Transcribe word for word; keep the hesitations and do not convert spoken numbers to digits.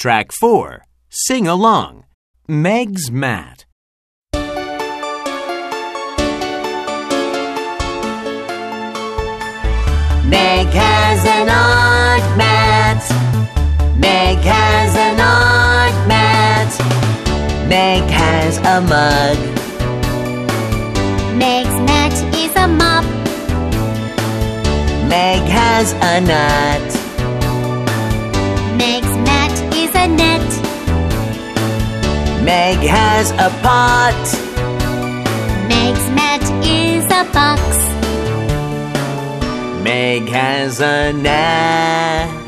Track four. Sing along. Meg's mat. Meg has an art mat. Meg has an art mat. Meg has a mug. Meg's mat is a mop. Meg has a nut. Meg's mat is a net. Meg has a pot. Meg's mat is a box. Meg has a net.